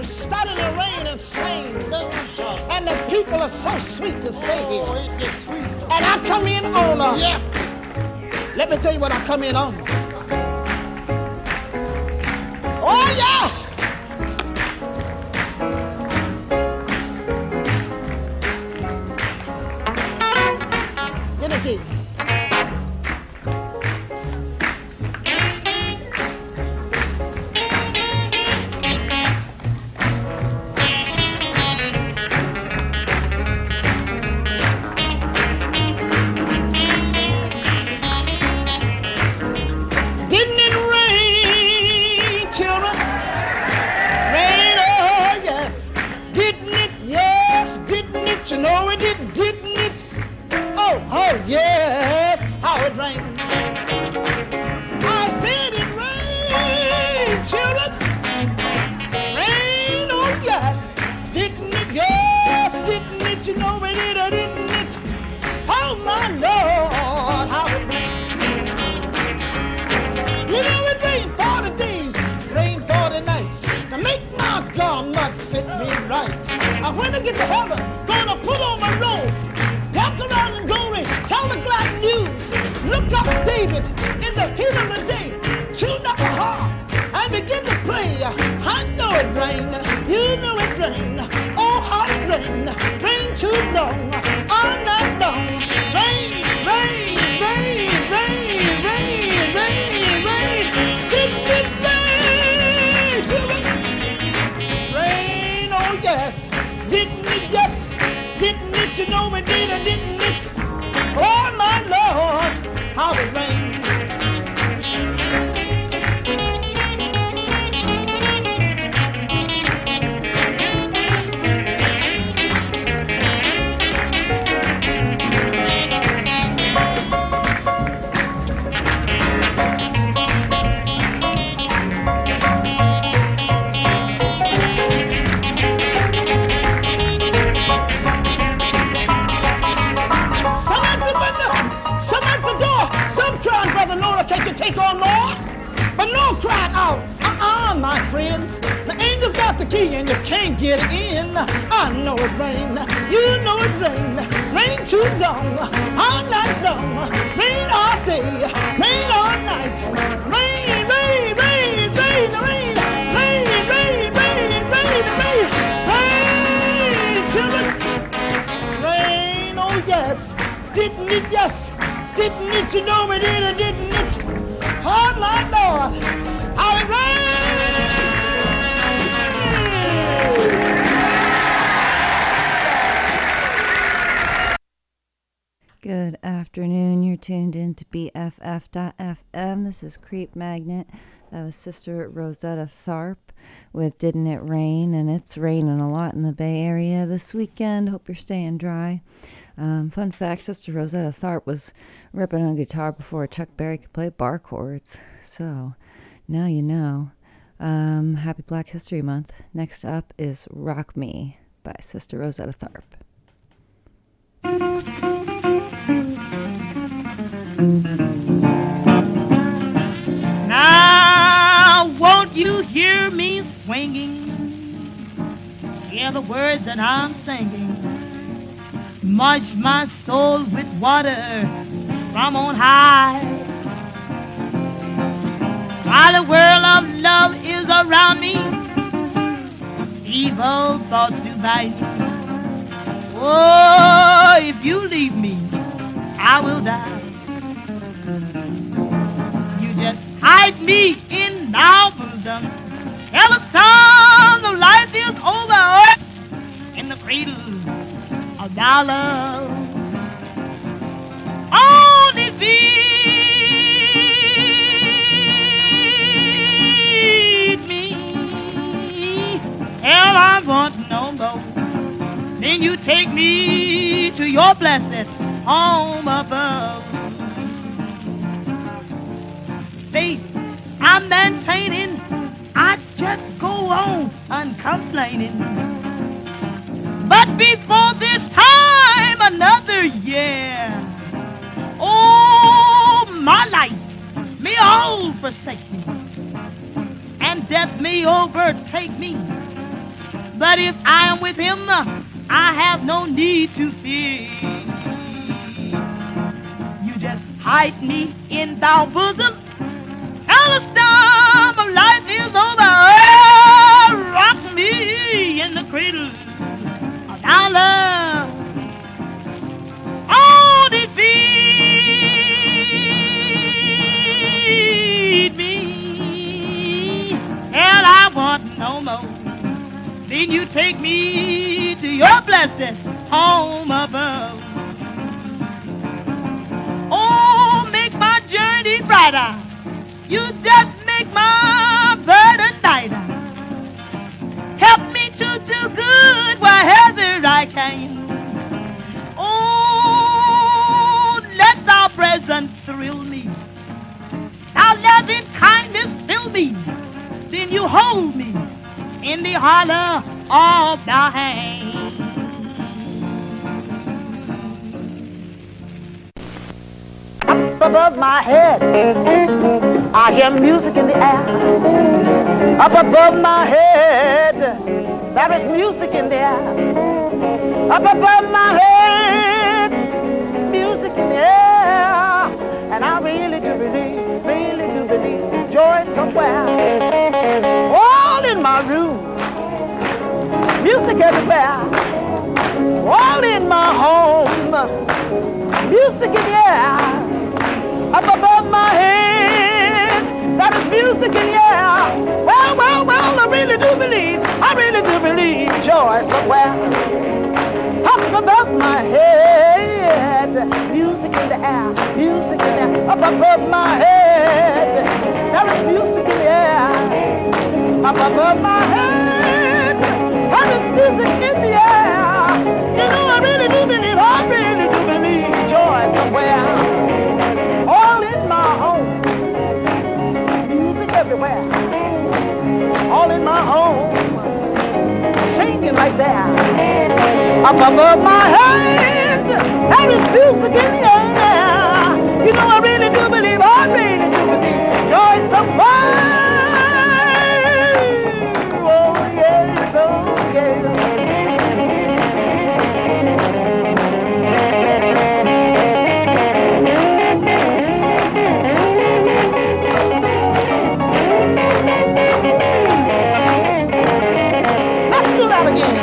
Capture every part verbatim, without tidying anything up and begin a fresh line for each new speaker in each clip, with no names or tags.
study the rain and sing. And the people are so sweet to stay here. And I come in on a, yeah. Let me tell you what I come in on. Oh yeah. Get the key. You know it did, didn't it? Oh, oh, yes, how it rained. I said it rained, children. Rain, oh, yes, didn't it? Yes, didn't it? You know it did, or didn't it? Oh, my Lord, how it rained. You know it rained forty days, rained forty nights to make my garment fit me right. I when I get to heaven, gonna put on my robe, walk around in glory, tell the glad news. Look up David in the heat of the day, tune up a harp and begin to play. I know it rained, you know it rained. Oh, how it rained, rain too long, all night long. Rain, rain, rain, rain, rain, rain, rain. Didn't it rain, children? Rain, oh yes. Didn't it, yes, didn't it, you know it did, or didn't it? Oh, my Lord, how it rained. Take on more, but no cried out, uh-uh, my friends. The angel's got the key and you can't get in. I know it rained, you know it rained. Rain too long, all night long. Rain all day, rain all night. Rain, rain, rain, rain, rain. Rain, rain, rain, rain, rain. Rain, children. Rain, oh yes. Didn't it, yes. Didn't it, you know it did, or didn't it? Oh, my Lord, how it
rains! Good afternoon. You're tuned in to B F F dot F M. This is Creep Magnet. That was Sister Rosetta Tharpe with Didn't It Rain? And it's raining a lot in the Bay Area this weekend. Hope you're staying dry. Um, fun fact, Sister Rosetta Tharpe was ripping on guitar before Chuck Berry could play bar chords. So, now you know. Um, happy Black History Month. Next up is Rock Me by Sister Rosetta Tharpe.
Now, won't you hear me swinging? Hear the words that I'm singing. Much my soul with water from on high. While the world of love is around me, evil thoughts do bite. Oh, if you leave me, I will die. You just hide me in our bosom. Tell us time the life is over in the cradle of thy love. Only feed me till I want no more. Then you take me to your blessed home above. Faith I'm maintaining, I just go on uncomplaining. But before this time, another year, oh, my life may all forsake me, and death may overtake me. But if I am with him, I have no need to fear. You just hide me in thy bosom, and the storm of life is over. Oh, rock me in the cradle of thy love. Oh, defeat me, and I want no more. Then you take me to your blessed home above. Oh, make my journey brighter. You just make my burden lighter. Help me to do good wherever I can. Oh, let thy presence thrill me. Thy loving kindness fill me. Then you hold me in the hollow of thy hand.
Up above my head, I hear music in the air. Up above my head, there is music in the air. Up above my head, music in the air. And I really do believe, really do believe joy somewhere. All in my room, music everywhere. All in my home, music in the air. Up above my head, there is music in the air. Well, well, well, I really do believe, I really do believe joy somewhere. Up above my head, music in the air, music in the air. Up above my head, there is music in the air. Up above my head, there is music in the air. You know, I really do believe, I really do believe joy somewhere. All in my home, music everywhere. All in my home, singing right there. Up above my head, there is music in the air. You know, I really do believe, I really do believe joy somewhere. Oh, yes, oh, yes. Let's do that again.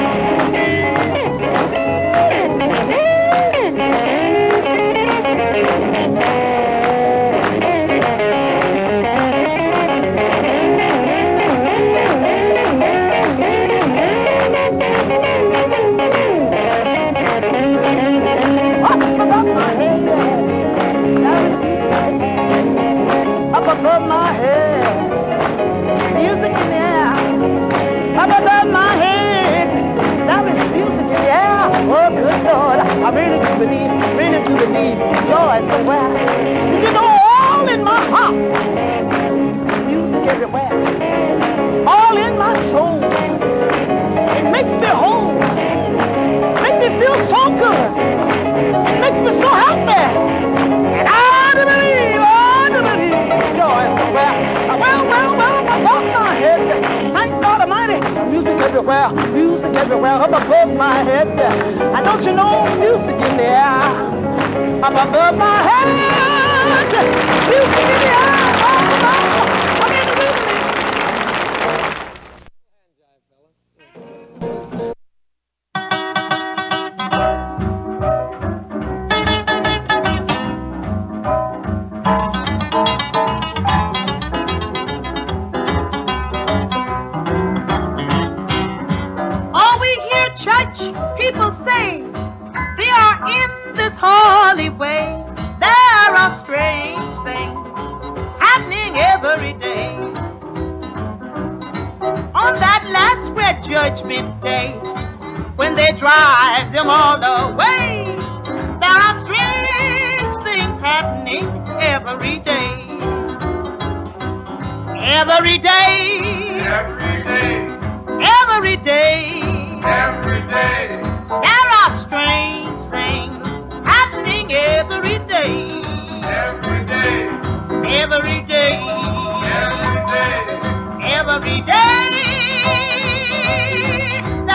Up above my head, music in the air. Up above my head, there is music in the air. Oh, good Lord, I really do believe, really do believe joy somewhere. You know, all in my heart, music everywhere. All in my soul, it makes me whole. Makes me feel so good. It makes me so happy. And I do believe, I do believe joy somewhere. Well, well, well, up above my head, thank God Almighty, music everywhere, music everywhere, up above my head. And don't you know, music in the air, up above my head, music in the air, all around. I mean, music.
People say they are in this holy way. There are strange things happening every day. On that last great judgment day, when they drive them all away, there are strange things happening every day. Every day. Every day. Every day. Every day. There are strange things happening every day. Every day. Every day. Every day. Every day.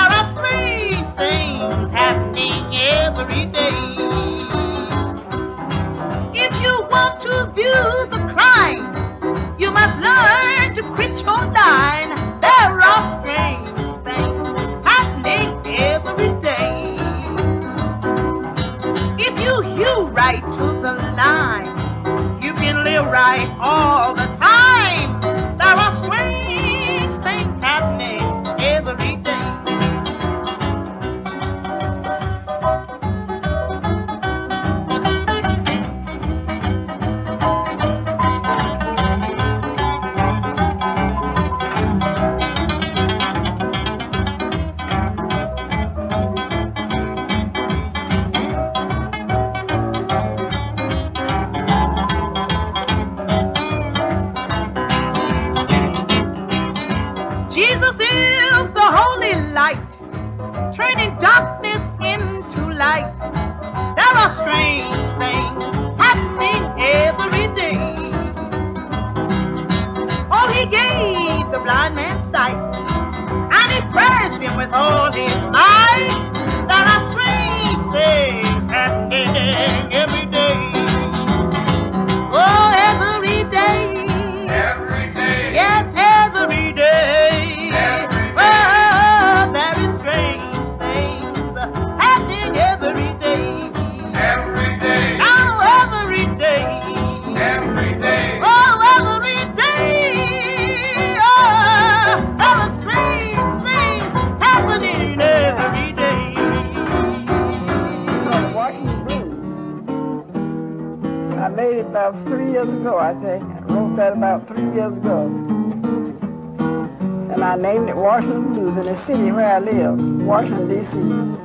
Jesus is the holy light, turning darkness into light. There are strange things happening every day. Oh, he gave the blind man sight, and he praised him with all his might. There are strange things happening every day. Oh, every day.
Every day.
Yes, every day.
Every day.
Oh, there is strange things happening every day.
Every day.
Oh, every day.
Every day.
Oh, every day. Oh, there are strange things happening every day.
It's called Washington Blues. I made it about three years ago, I think. I wrote that about three years ago. And I named it Washington Blues in the city where I live, Washington, D C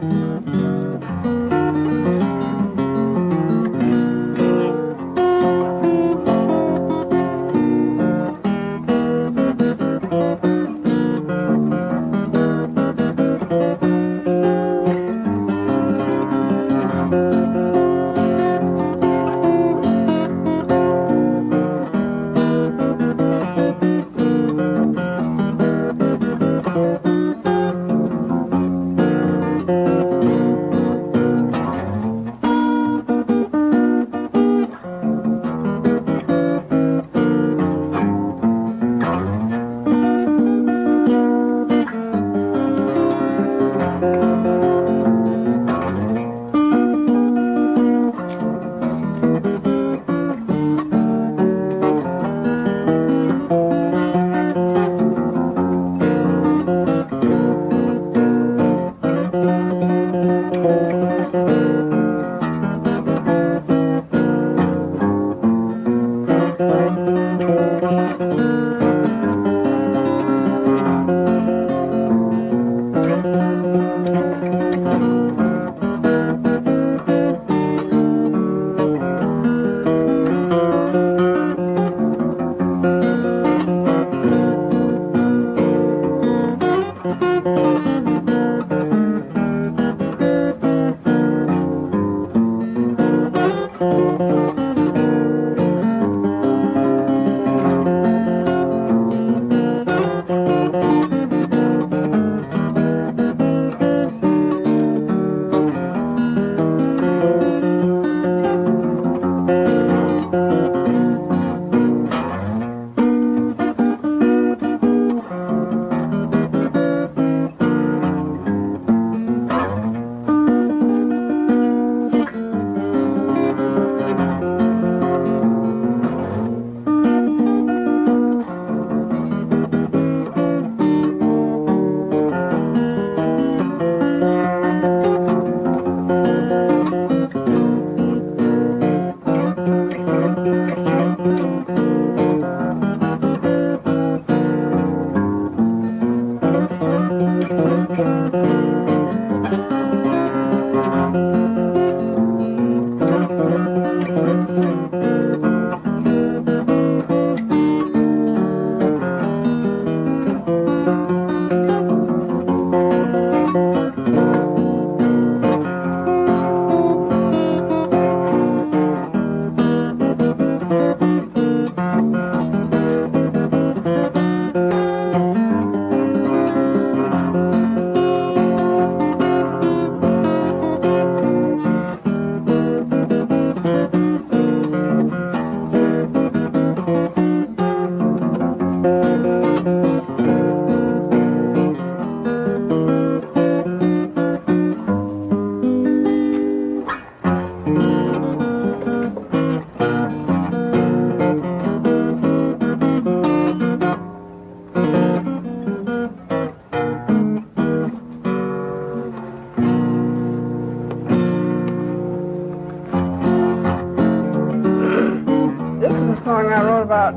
about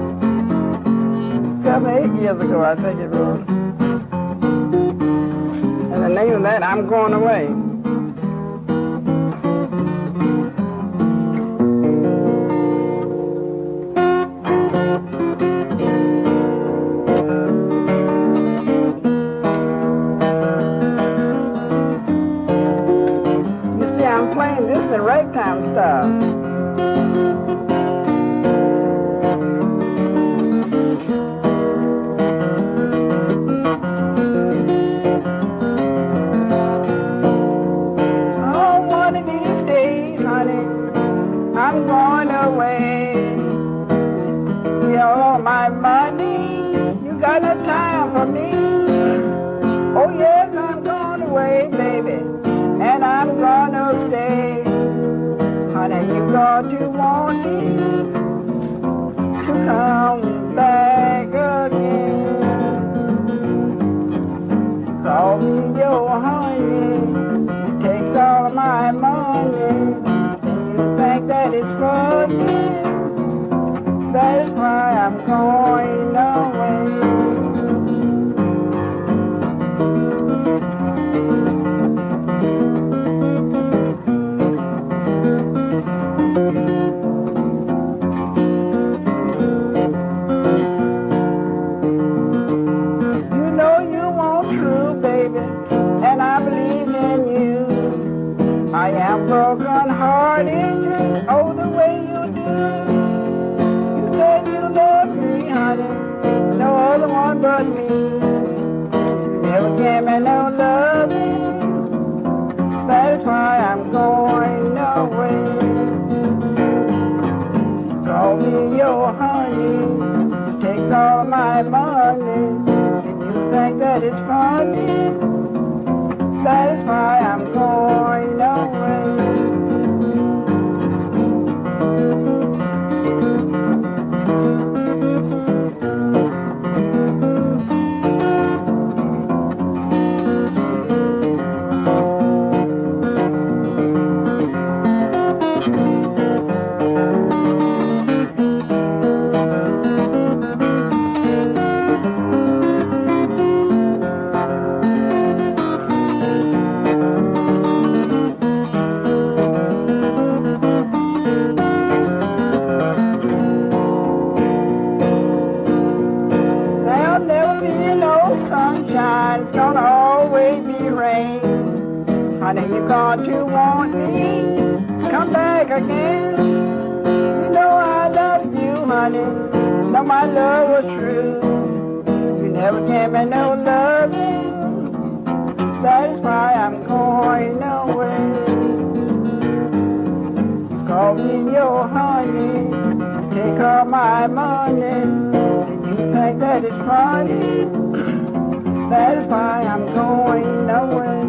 seven, eight years ago, I think it was. And the name of that, I'm Going Away. got no time for me. Oh yes, I'm going away, baby, and I'm gonna stay. Honey, you got to want me to come back again. Call me your honey, it takes all of my money, and you think that it's funny. That is why I'm going away. You know you want true, baby, and I believe in you. I am broken hearted, just oh the way you do. Said you love me, honey, no other one but me. You never gave me no loving, that is why I'm going away. Call me your honey, takes all my money, and you think that it's funny, that is why I'm going away. It's gonna always be rain. Honey, you got to want me, come back again. You know I love you, honey, know my love was true. You never gave me no loving, that is why I'm going away. Call me your honey, take all my money, and you think that it's funny. That is why I'm going away.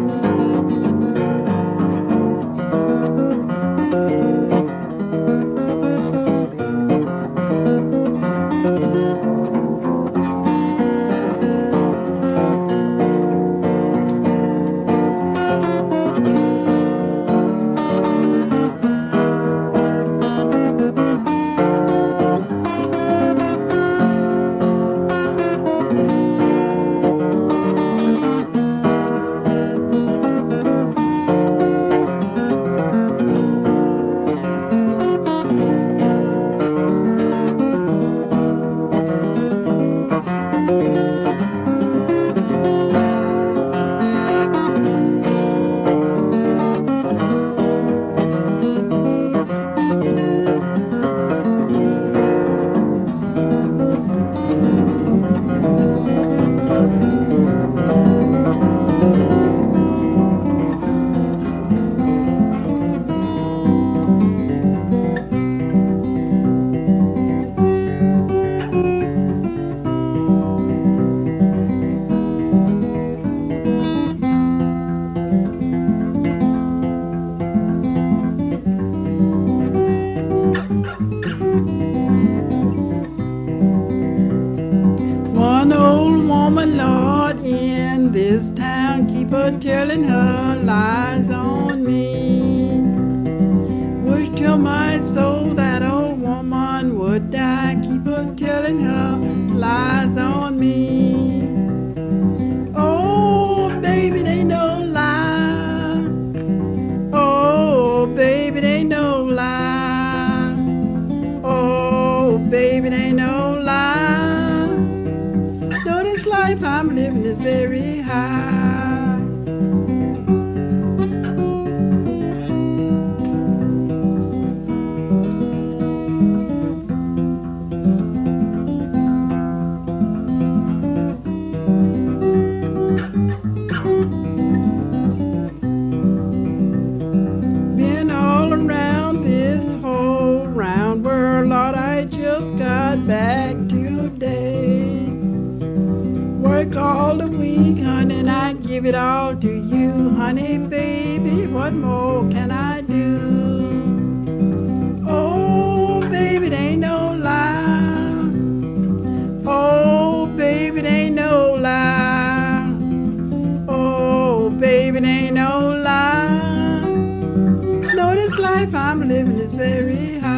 Telling her lies on me. Wish till my soul that old woman would die. Keep her telling her lies on me. Oh, baby, they no lie. Oh, baby, they no lie. Oh, baby, they no lie. No, this life I'm living is very high. Back today. Work all the week, honey, and I give it all to you, honey, baby. What more can I do? Oh, baby, it ain't no lie. Oh, baby, it ain't no lie. Oh, baby, it ain't no lie. No, this life I'm living is very high.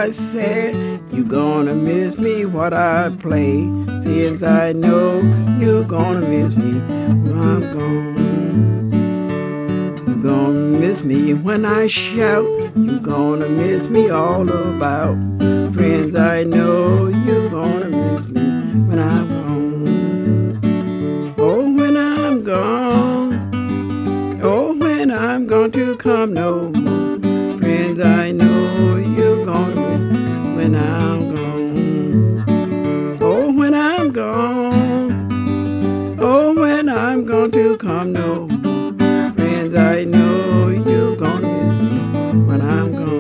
I said, you gonna miss me what I play. Since I know you gonna miss me when I'm gone. You gonna miss me when I shout. You gonna miss me all about. Friends, I know you gonna miss me when I'm gone. Oh, when I'm gone. Oh, when I'm going to come no more. Friends, I know you're gonna miss me when I'm gone. Oh, when I'm gone. Oh, when I'm going to come no more. Friends, I know you're gonna miss me when I'm gone.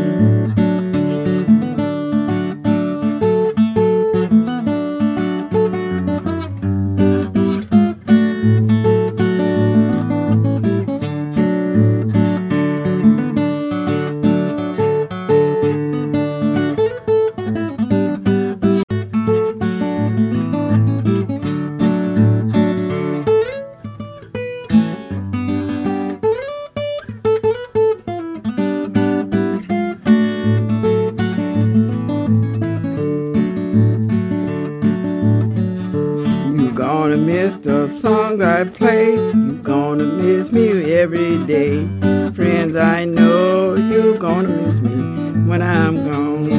Gonna miss the songs I play. You gonna miss me every day. Friends, I know you gonna miss me when I'm gone.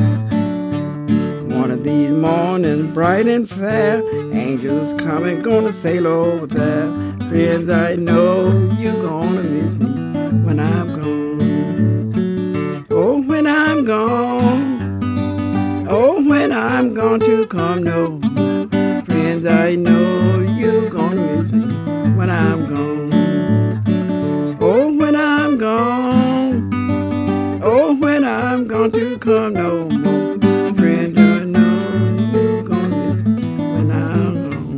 One of these mornings, bright and fair, angels coming, gonna sail over there. Friends, I know you gonna miss me when I'm gone. Oh, when I'm gone. Oh, when I'm gone to come no more. Friends, I know you're gonna miss me when I'm gone. Oh, when I'm gone. Oh, when I'm gone to come no more. Friends, I know you're gonna miss me when I'm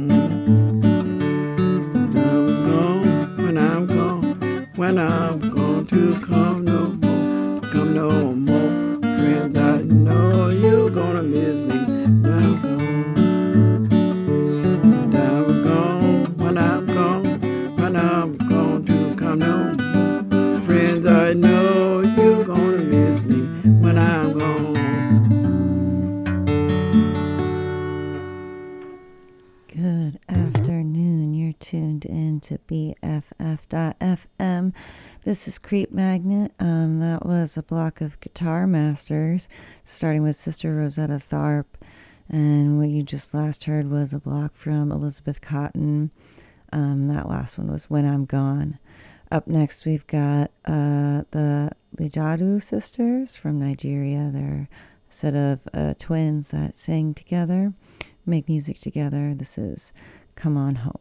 gone. When I'm gone, when I'm gone to come no more, come no more. Friends, I know you're gonna miss me when I'm gone. I'm going to come no more. Friends, I know you're gonna miss me when I'm gone.
Good afternoon. You're tuned in to B F F dot F M. This is Creep Magnet. Um, that was a block of guitar masters, starting with Sister Rosetta Tharpe. And what you just last heard was a block from Elizabeth Cotton. Um, that last one was When I'm Gone. Up next, we've got uh, the Lijadu sisters from Nigeria. They're a set of uh, twins that sing together, make music together. This is Come On Home.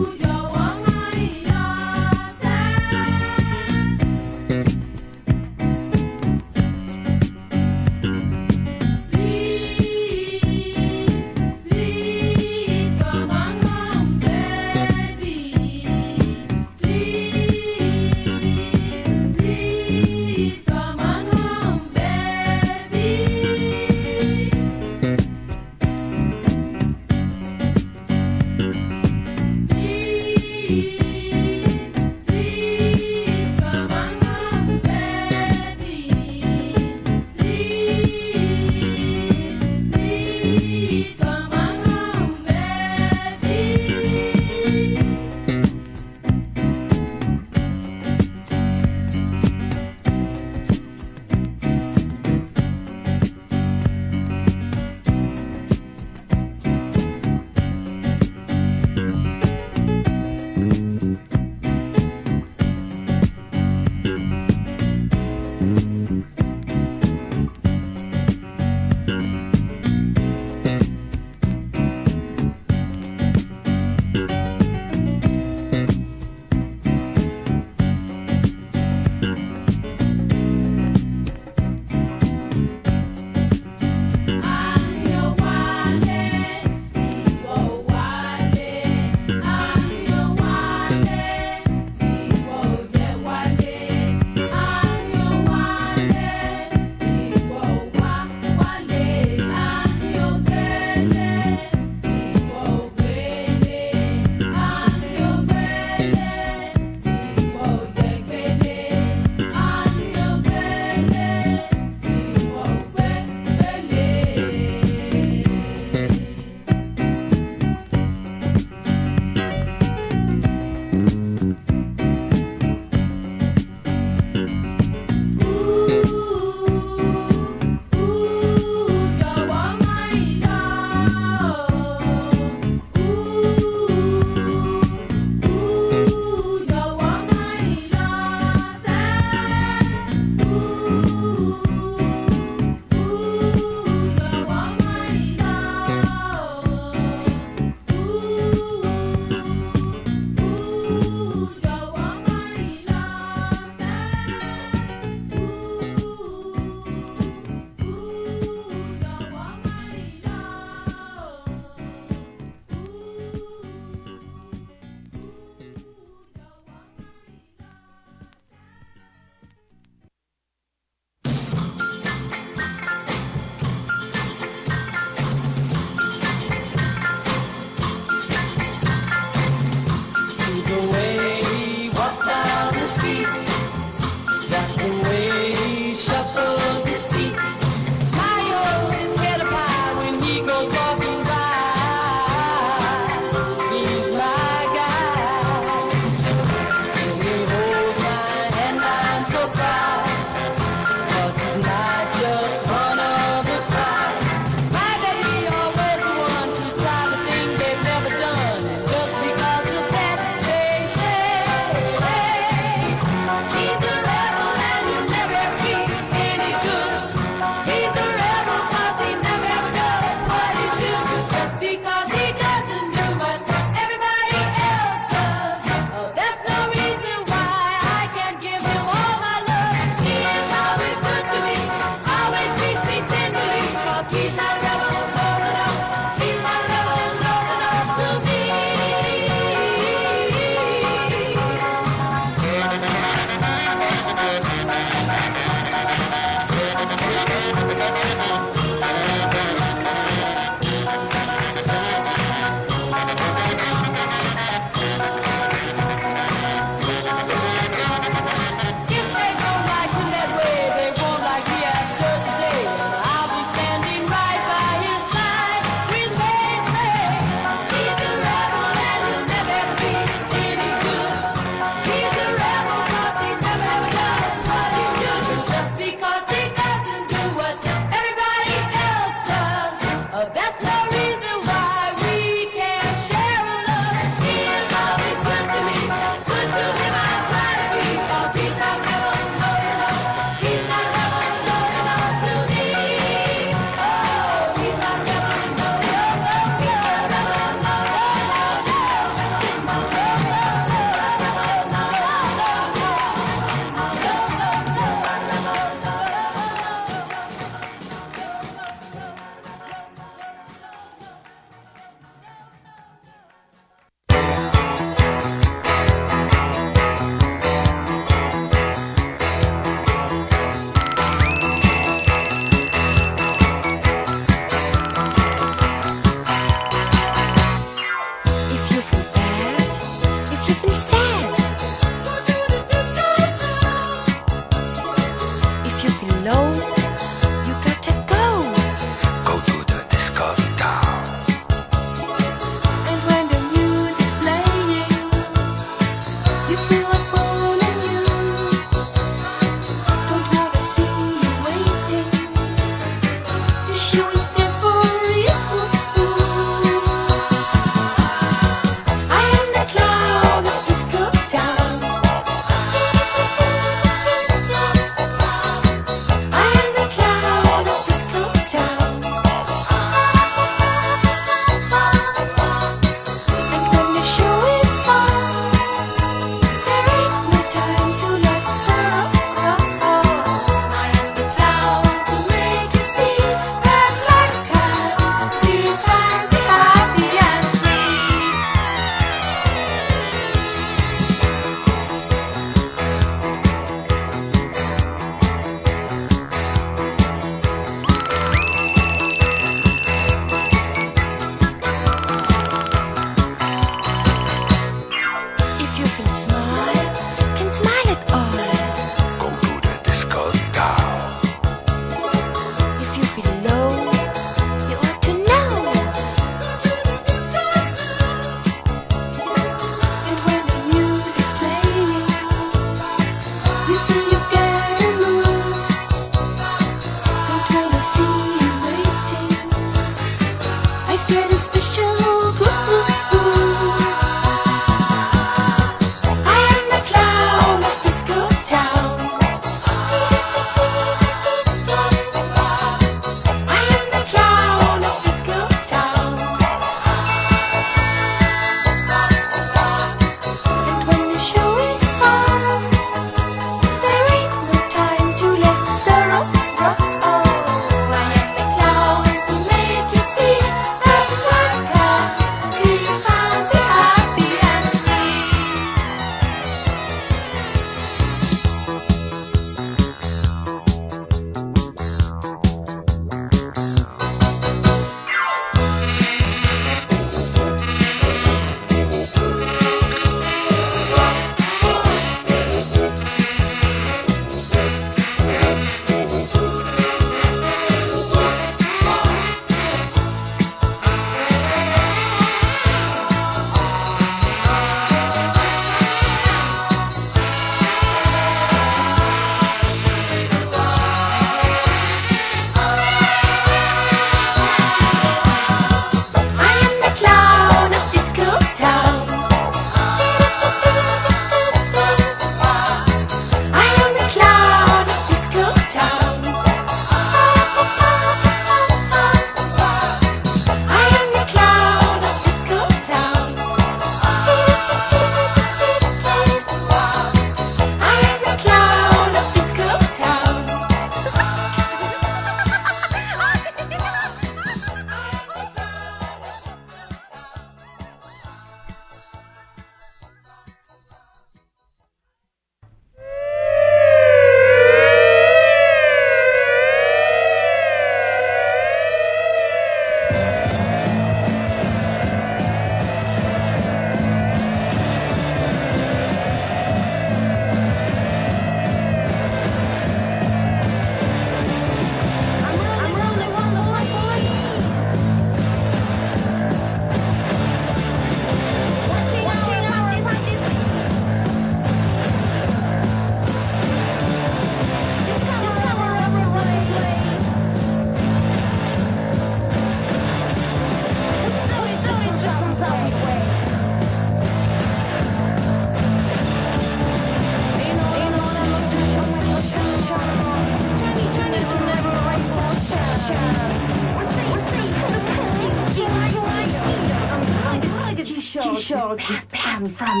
sure keep them from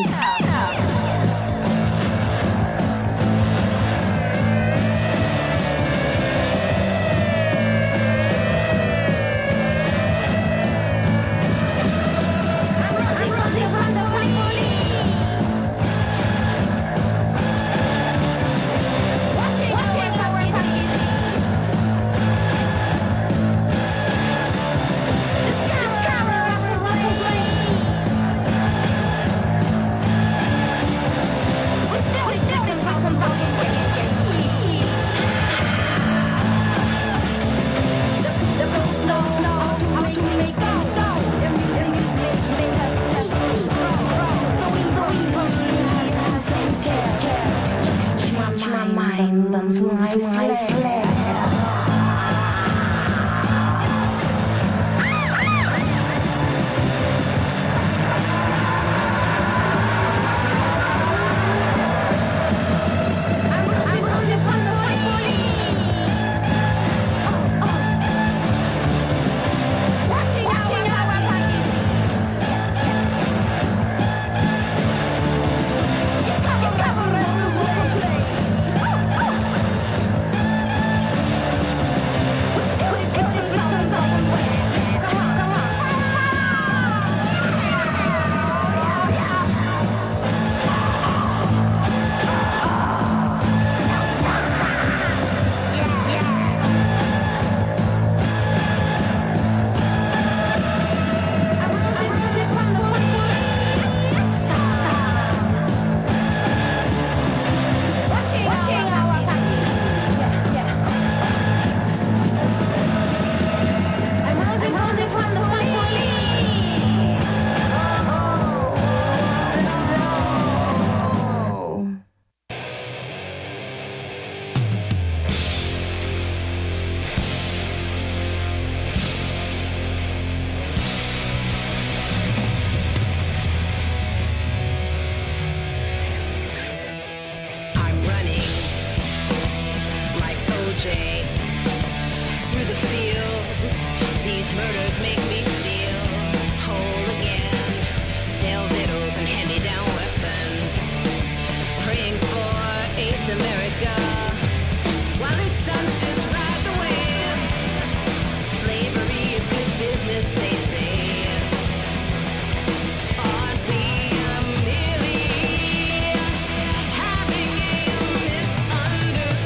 the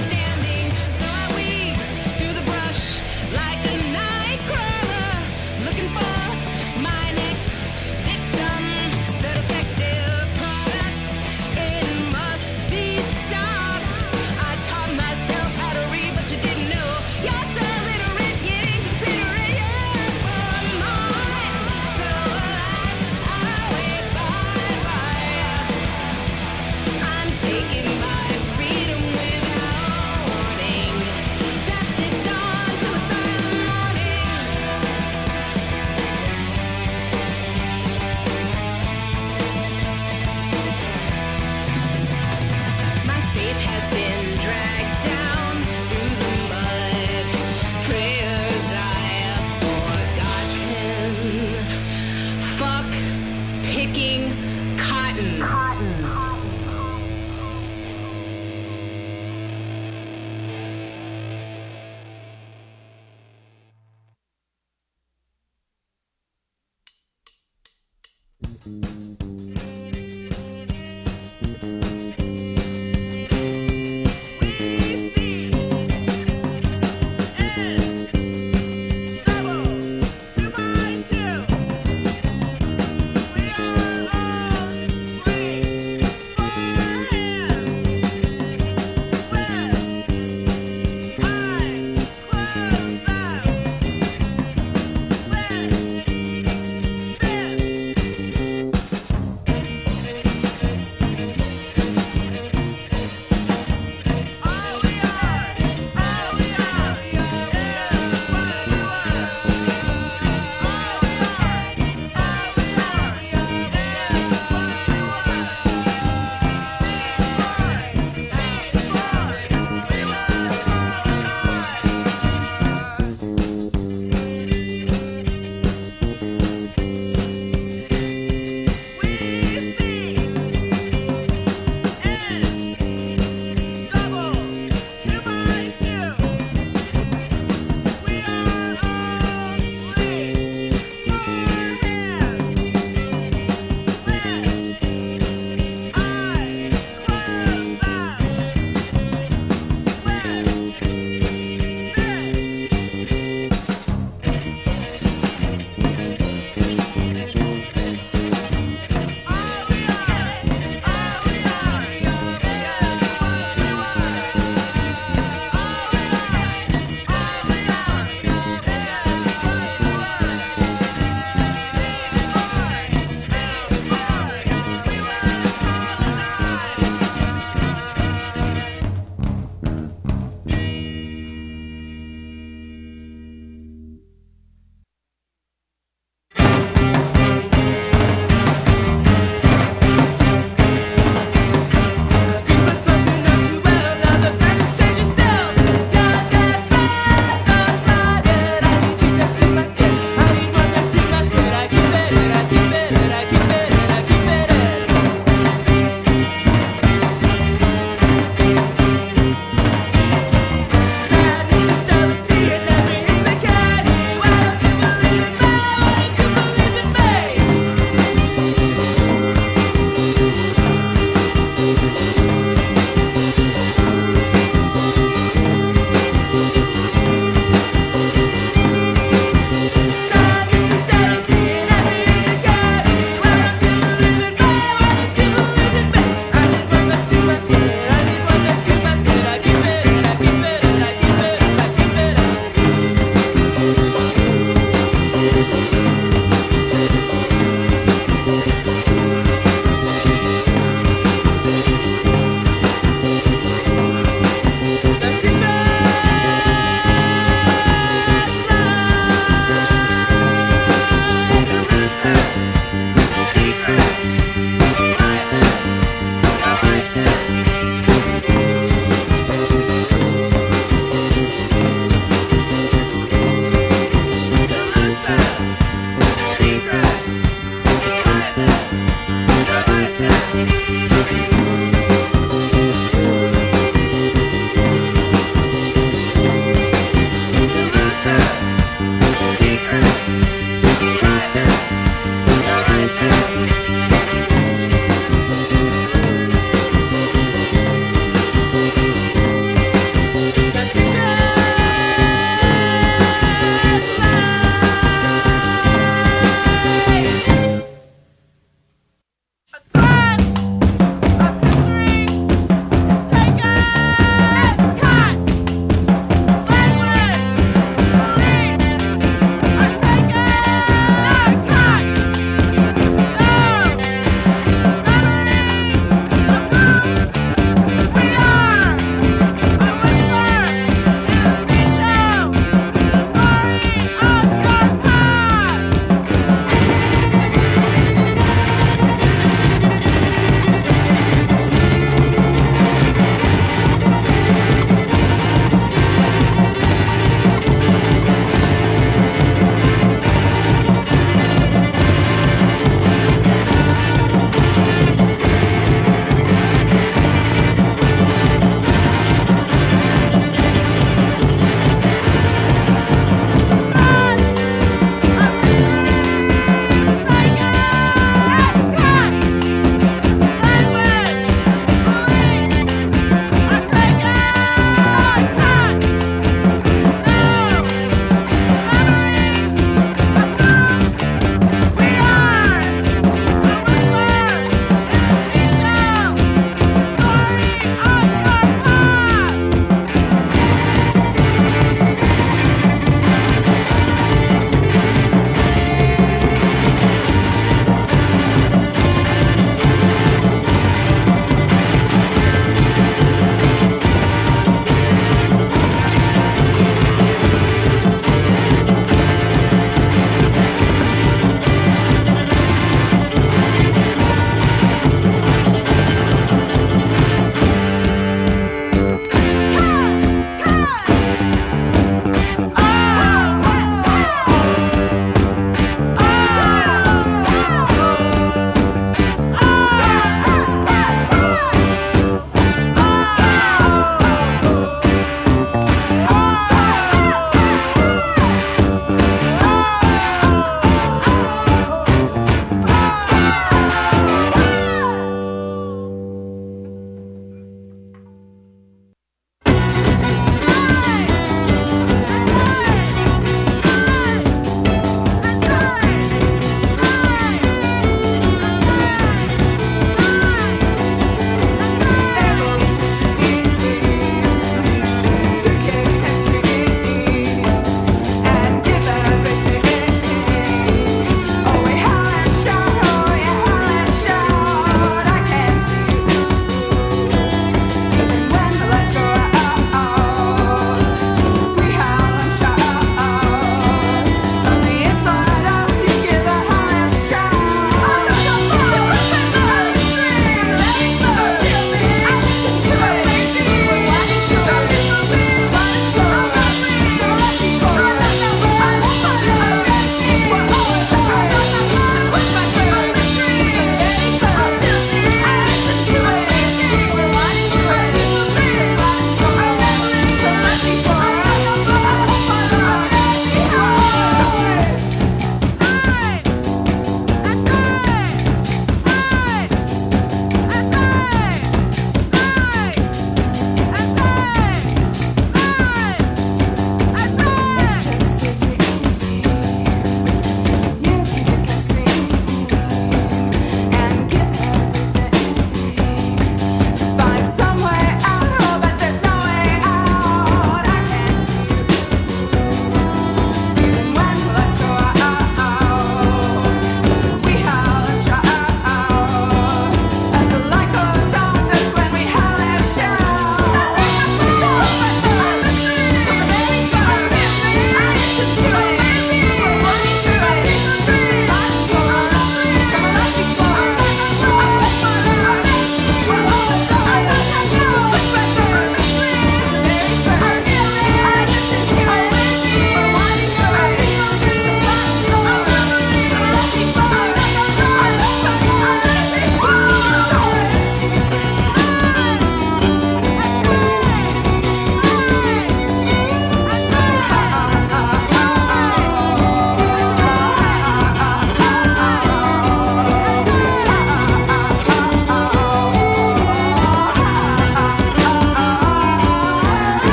Like a nightcrawler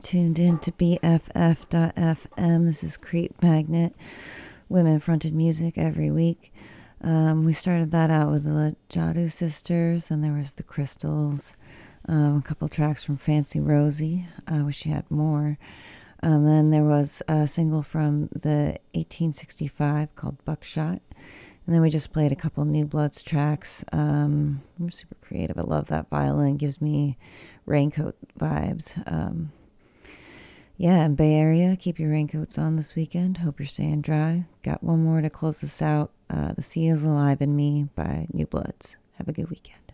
tuned in to B F F dot F M. This is Creep Magnet, women-fronted music every week. Um, we started that out with the Jadu Sisters, and there was the Crystals, um, a couple tracks from Fancy Rosie. I wish she had more. Um, then there was a single from the eighteen sixty-five called Buckshot. And then we just played a couple New Bloods tracks. Um, I'm super creative. I love that violin. It gives me raincoat vibes. Um, yeah, in Bay Area, keep your raincoats on this weekend. Hope you're staying dry. Got one more to close this out. Uh, The Sea is Alive in Me by New Bloods. Have a good weekend.